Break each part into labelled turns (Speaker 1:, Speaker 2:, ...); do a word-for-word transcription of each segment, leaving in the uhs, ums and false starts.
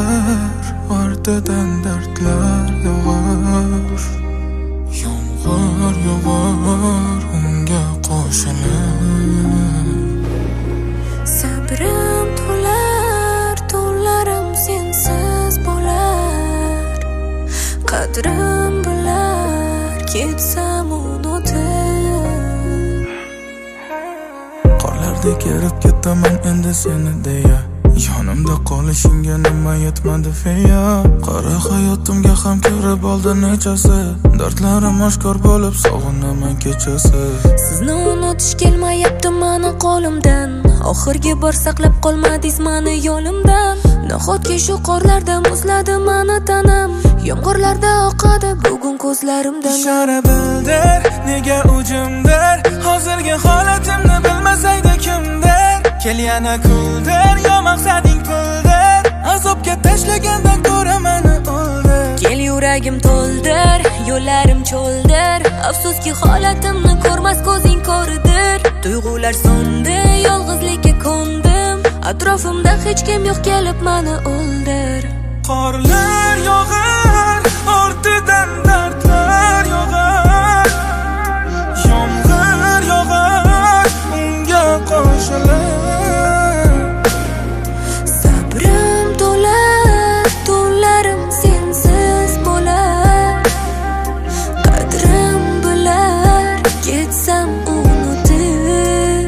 Speaker 1: to'lar, o'rtadan dardlar yog'ar. Yomg'ir yog'ar unga qo'shilib.
Speaker 2: Sabrim to'lar, to'larim sensiz bo'lar. Qadrim bilar, ketsam unutib.
Speaker 1: Qorlardek erib ketaman endi seni deya. Yonimda qolishingga nima yetmadi feya. Qara hayotimga ham kirib oldi nechasi. Dardlarim oshkor bo'lib sog'inaman kechasi.
Speaker 2: Sizni unutish kelmayapti mani qo'limdan. Oxirgi bor saqlab qolmadingiz mani yo'limdan. Nahotki shu qorlarda muzladi mani tanam. Yomg'irlarda oqadi bugun ko'zlarimdan.
Speaker 1: Ishora bildir, nega ujimdir. Hozirgi holatimni bilmasaydi kimdir. Kel yana kuldir, yo maqsading puldir. Azobga tashlagandan ko'ra meni o'ldir.
Speaker 2: Kel yuragim to'ldir, yo'llarim cho'ldir. Afsuski holatimni ko'rmas ko'zing ko'ridir. Tuyg'ular so'ndi, yolg'izlikka ko'ndim. Atrofimda hech kim yo'q, kelib meni o'ldir.
Speaker 1: Qorlar yog'ar, ortidan dardlar yog'ar. Yomg'ir yog'ar, unga qo'shilib.
Speaker 2: Sabrim to'lar, to'larim sensiz bo'lar. Qadrim bilar, ketsam unutib.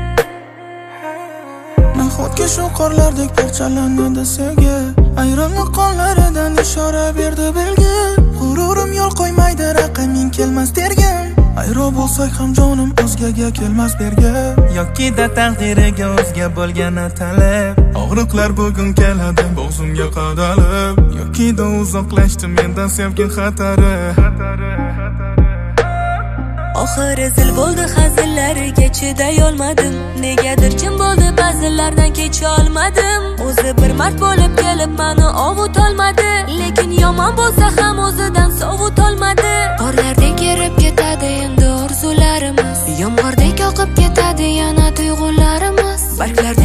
Speaker 1: Nahotki shu qorlardek parchalanadi sevgi. Ayrimli qonlaridan ishora berdi belgi. G'ururim yo'l qo'ymaydi, raqaming kelmas tergim. Ayro bo'lsak ham jonim o'zgaga kelmas berga. Yoki-da taqdiriga o'zga bo'lgani talab. Og'riqlar bugun keladi bo'g'zimga qadalib. Yoki-da uzoqlashdi mendan sevgi xatari.
Speaker 2: Oxiri zil bo'ldi hazillariga chiday olmadim. Negadir jim bo'ldi ba'zilardan kecha olmadim. O'zi bir mard bo'lib kelib meni ovut olmadi. Lekin yomon bo'lsa ham o'zidan sovut olmadi. Qorlardek erib ketadi endi orzularimiz. Yomg'irday oqib ketadi yana tuyg'ularimiz. Barglarda